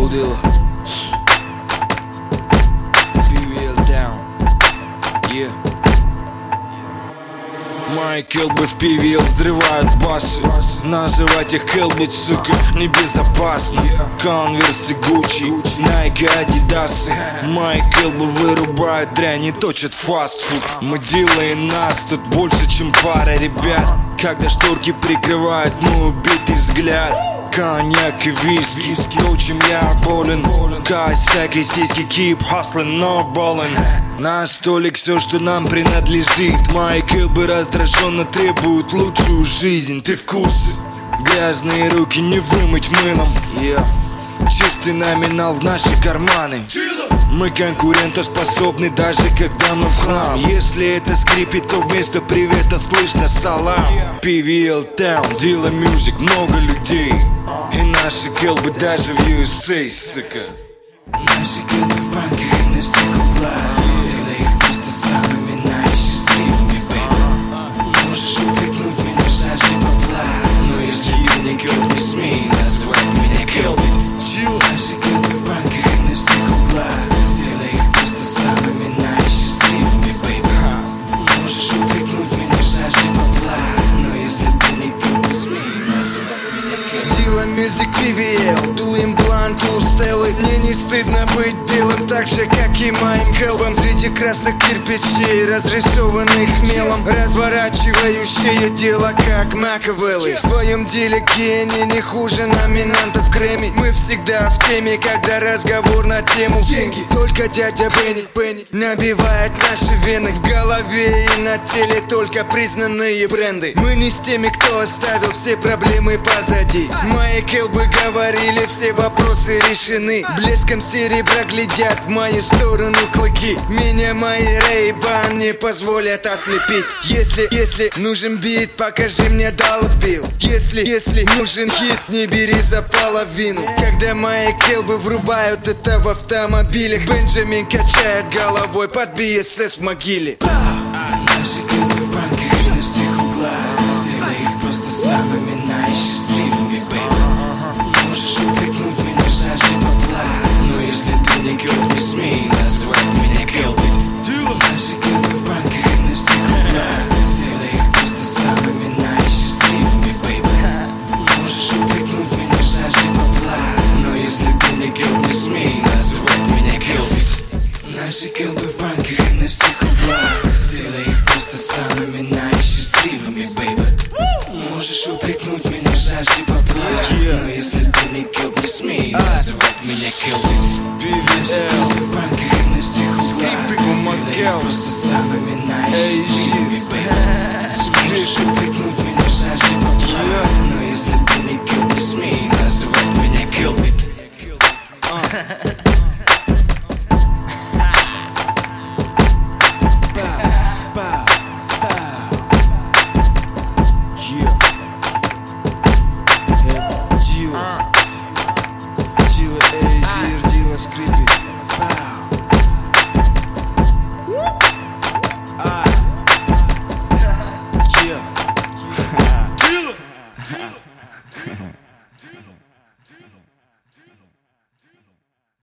полдела. PVL down. Yeah. Мои келбы в PVL взрывают басы. Наживать их келбить, сука, небезопасно. Конверсы, Гуччи, Nike, Адидасы. Мои келбы вырубают дрянь и точат фастфуд. Мы делаем нас тут больше, чем пара ребят. Когда шторки прикрывают мой убитый взгляд. Коньяк и виски, то, чем я болен. Косяк и сиськи, keep hustling, но болен. Наш столик все, что нам принадлежит. Мои келбы раздраженно требуют лучшую жизнь. Ты в курсе? Грязные руки не вымыть мылом. Чистый номинал в наши карманы. Мы конкурентоспособны, даже когда мы в хлам. Если это скрипит, то вместо привета слышно салам. PVL Town, Dilla Music, много людей. И наши келбы даже в USA, сука. Наши келбы в банках и на всех углах. Сделай их просто самыми наисчастливыми, бэйби. Можешь упрекнуть меня в жажде бабла, но если ты не келб, не смей называть меня келбит. Наши келбы в банках и на всех углах. Сделай их просто самыми наисчастливыми, бэйби. Можешь упрекнуть меня в жажде бабла, но если ты не келб, не смей называть меня келбит. Dilla Music PVL, дуем блант у Стеллы. Мне не стыдно быть белым, так же, как и моим келбам. Среди красок кирпичей, разрисованных мелом, разворачивающее дело, как Макавеллы. В своем деле гений не хуже номинантов Грэмми. Мы всегда в теме, когда разговор на тему деньги. Только дядя Бенни набивает наши вены. В голове и на теле только признанные бренды. Мы не с теми, кто оставил все проблемы позади. Мои келбы говорили, все вопросы решены. Блеском серебра глядят в мою сторону клыки. Меня мои Ray-Ban не позволят ослепить. Если нужен бит, покажи мне доллар билл. Если нужен хит, не бери за половину. Когда мои келбы врубают это в автомобилях, Бенджамин качает головой под BSS в могиле. Наши келбы в банках и на всех углах. Сделай их просто самыми наисчастливыми, бэйби. Можешь упрекнуть меня в жажде бабла, но если ты не келб, не смей называть меня келбит. Наши келбы в банках и на всех углах. Сделай их просто самыми наисчастливыми, бэйби. Можешь упрекнуть меня в жажде бабла, но если ты не келб, не смей называть меня келбит. Наши келбы в банках и на всех углах. Сделай их просто самыми наисчастливыми, бэйби. Можешь упрекнуть меня в жажде бабла,